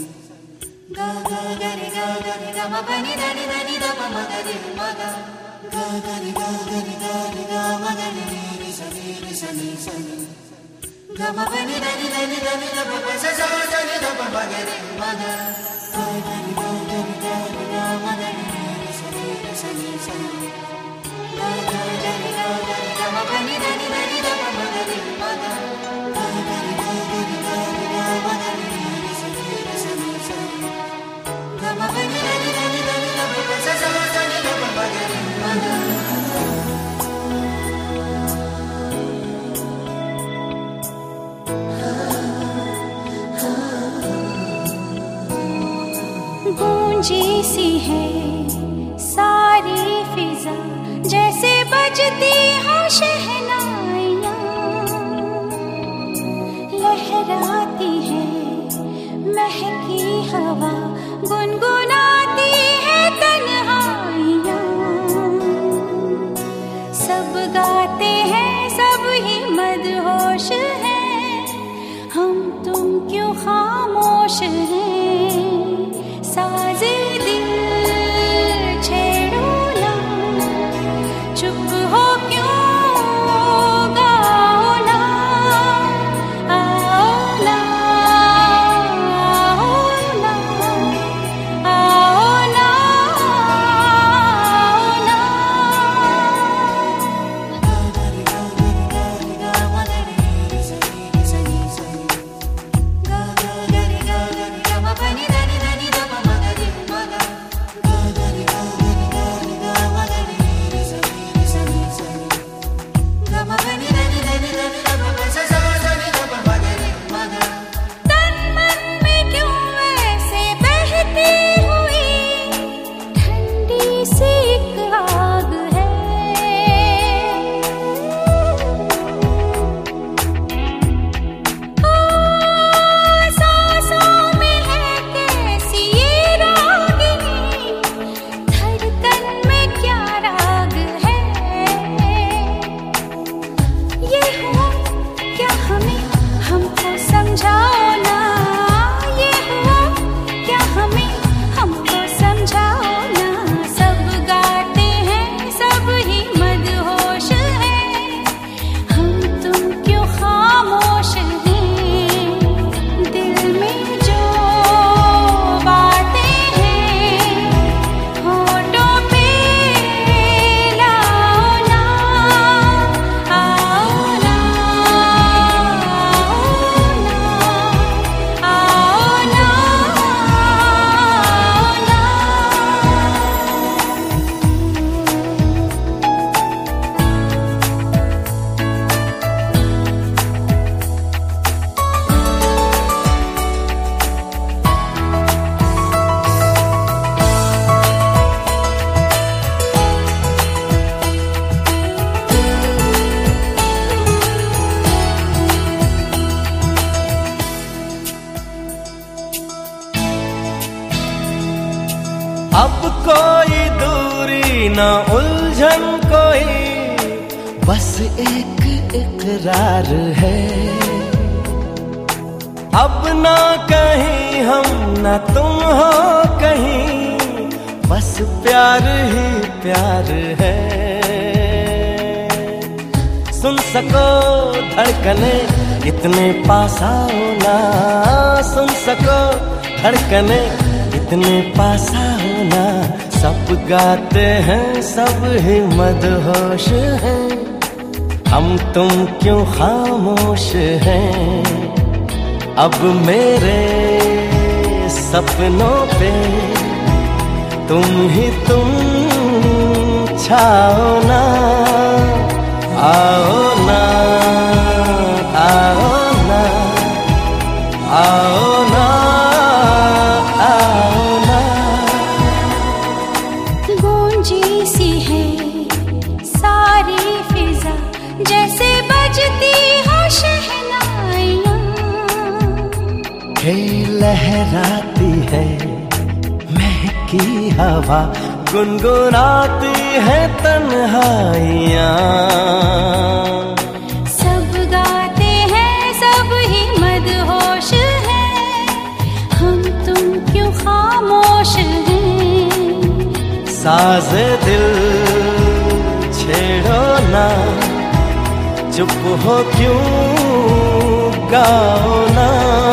ga ga ga ri ga ma pa ni da da pa ma ga ri ma ga ga ga ri ga ma ga ri ri sa ni ga ma pa ni da pa pa sa ni da pa ma ga ri ma ga ga ga ri ga ma ga ri ri sa ni ga ga ri ga ma pa ni da pa ma ga ri ma ga ga ga ri ga ma ga ri ri sa ni ga ma pa ni da pa pa sa ni da pa ma ga ri ma ga गूंजी सी है सारी फिजा जैसे बजती हो शहनाइयाँ, लहराती है महकी हवा गुनगुनाती है तन्हाइयाँ। सब गाते हैं सब ही मदहोश हैं, हम तुम क्यों खामोश हैं। साज़े दिल छेड़ो ना, चुप हो क्यों गाओ ना, आओ ना, आओ ना, आओ ना, अब कोई दूरी ना उलझन कोई, बस एक इकरार है। अब ना कहीं हम ना तुम हो कहीं, बस प्यार ही प्यार है। सुन सको धड़कने इतने पास आओ ना, सुन सको धड़कने इतने पास आओ ना। सब गाते हैं सब ही मदहोश हैं, हम तुम क्यों खामोश हैं। अब मेरे सपनों पे तुम ही तुम छाओ ना, आओ ना, आओ ना, आओ ना, आओ ना। गूंजी सी है सारी फिजा जैसे बजती हो शहनाइयाँ, हे लहराती है महकी हवा गुनगुनाती है तन्हाइयाँ। सब गाते हैं सब ही मदहोश हैं, हम तुम खामोश हैं। साज दिल छेड़ो ना, चुप हो क्यों गाओ ना।